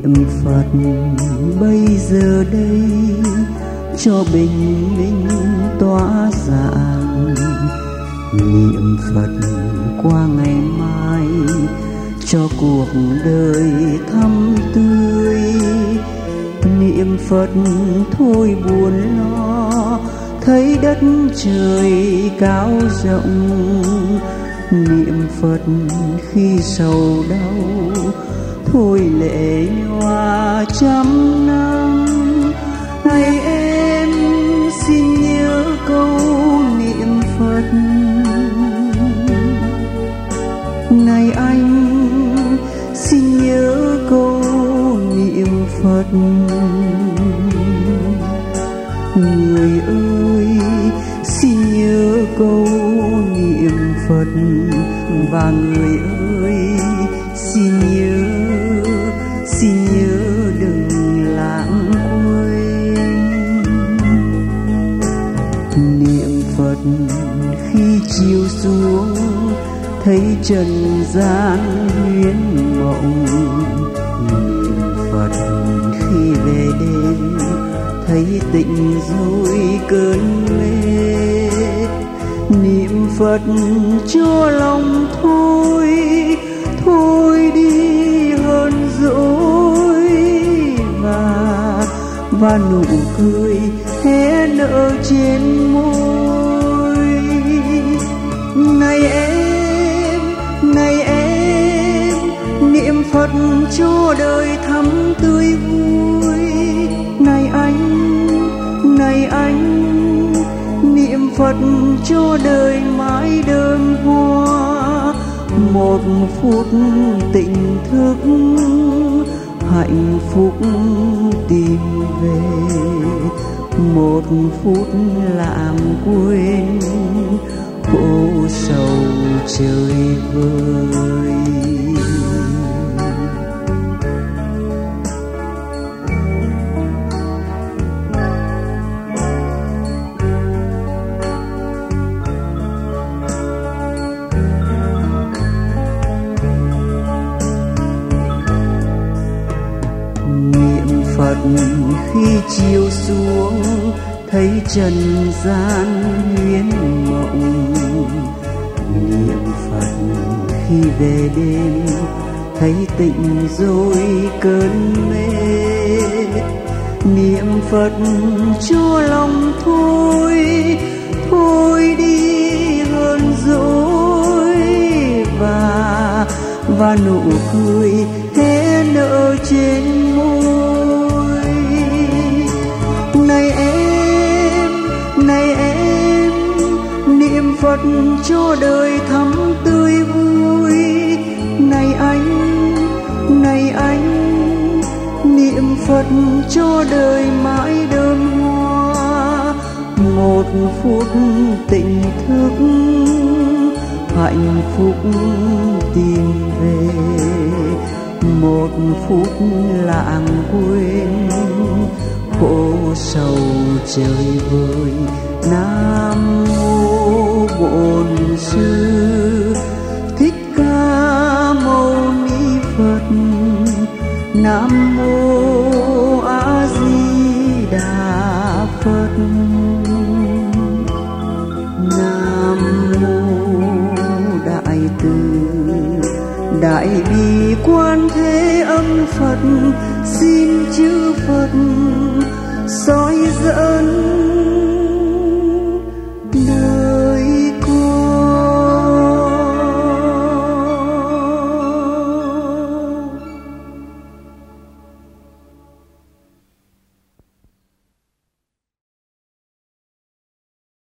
niệm Phật bây giờ đây cho bình minh tỏa rạng, niệm Phật qua ngày mai cho cuộc đời thắm tươi, niệm Phật thôi buồn lo thấy đất trời cao rộng, niệm Phật khi sầu đau thôi lệ nhòa trăm năm. Này em xin nhớ câu niệm Phật, này anh xin nhớ câu niệm Phật. Người ơi xin nhớ câu niệm Phật, và người ơi xin nhớ đừng lãng quên. Niệm Phật khi chiều xuống thấy trần gian huyễn mộng, niệm Phật khi về đêm thấy tịnh rồi cơn mê, niệm Phật cho lòng thôi đi hơn dỗi, và nụ cười hé nở trên môi. Này em niệm Phật cho đời thắm tươi vui. Này anh niệm Phật cho đời mãi đơm hoa, một phút tỉnh thức hạnh phúc tìm về, một phút làm quên khổ sầu trời vơi. Niệm Phật khi chiều xuống thấy trần gian huyễn mộng, niệm Phật khi về đêm thấy tịnh rồi cơn mê, niệm Phật cho lòng thôi đi hơn dỗi, và nụ cười hé nở trên môi. Này em niệm Phật cho đời thắm tươi vui. Này anh niệm Phật cho đời mãi đơm hoa, một phút tỉnh thức hạnh phúc tìm về, một phút lãng quên khổ sầu trời vơi. Nam mô Bổn Sư Thích Ca Mâu Ni Phật. Nam mô A Di Đà Phật. Nam mô Đại Từ Đại Bi